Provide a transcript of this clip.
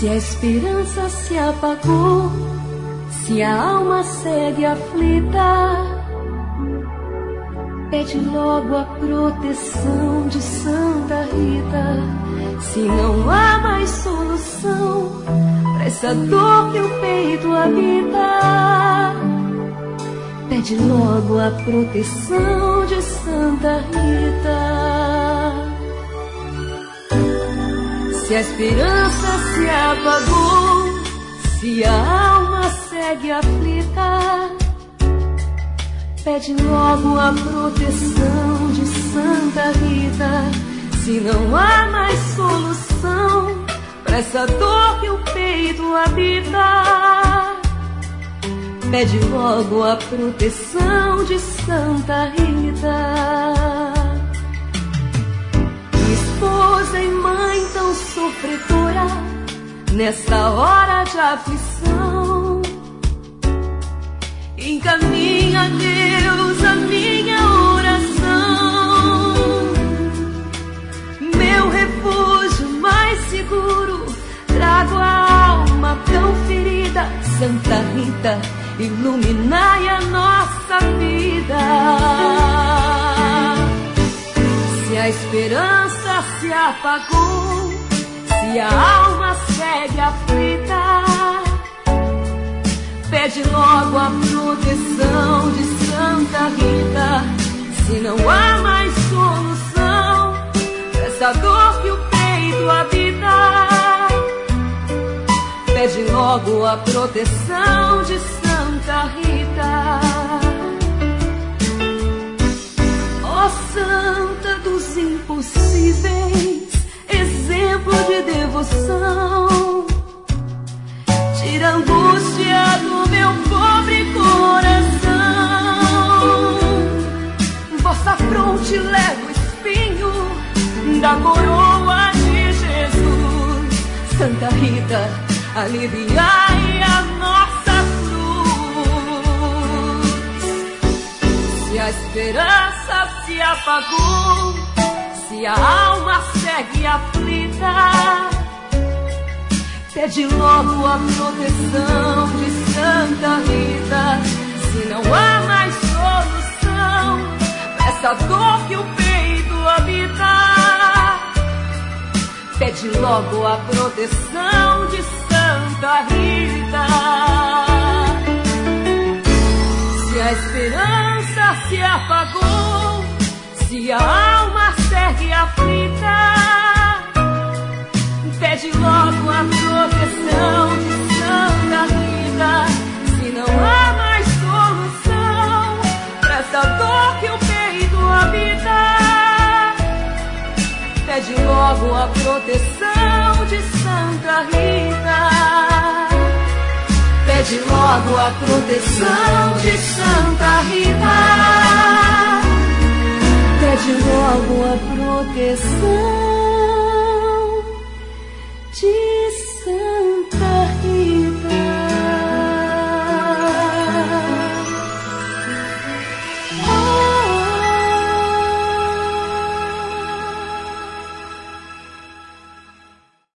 Se a esperança se apagou, se a alma segue aflita, pede logo a proteção de Santa Rita. Se não há mais solução pra essa dor que o peito habita, pede logo a proteção de Santa Rita. Se a esperança se apagou, se a alma segue aflita, pede logo a proteção de Santa Rita. Se não há mais solução pra essa dor que o peito habita, pede logo a proteção de Santa Rita. Esposa e mãe tão sofredora, nessa hora de aflição, encaminha a Deus a minha oração. Meu refúgio mais seguro, trago a alma tão ferida. Santa Rita, iluminai a nossa vida. Se a esperança se apagou, se a alma segue aflita, pede logo a proteção de Santa Rita. Se não há mais solução pra essa dor que o peito habita, pede logo a proteção de Santa Rita. Ó Santa dos impossíveis, exemplo de devoção, tira a angústia do meu pobre coração. Vossa fronte leva o espinho da coroa de Jesus. Santa Rita, aliviai a nossa cruz. Se a esperança se apagou, se a alma segue aflita, pede logo a proteção de Santa Rita. Se não há mais solução pra essa dor que o peito habita, pede logo a proteção de Santa Rita. Se a esperança se apagou, se a alma segue aflita, pede logo a proteção de Santa Rita. Se não há mais solução pra essa dor que o peito habita, pede logo a proteção de Santa Rita. Pede logo a proteção de Santa Rita. Pede logo a proteção de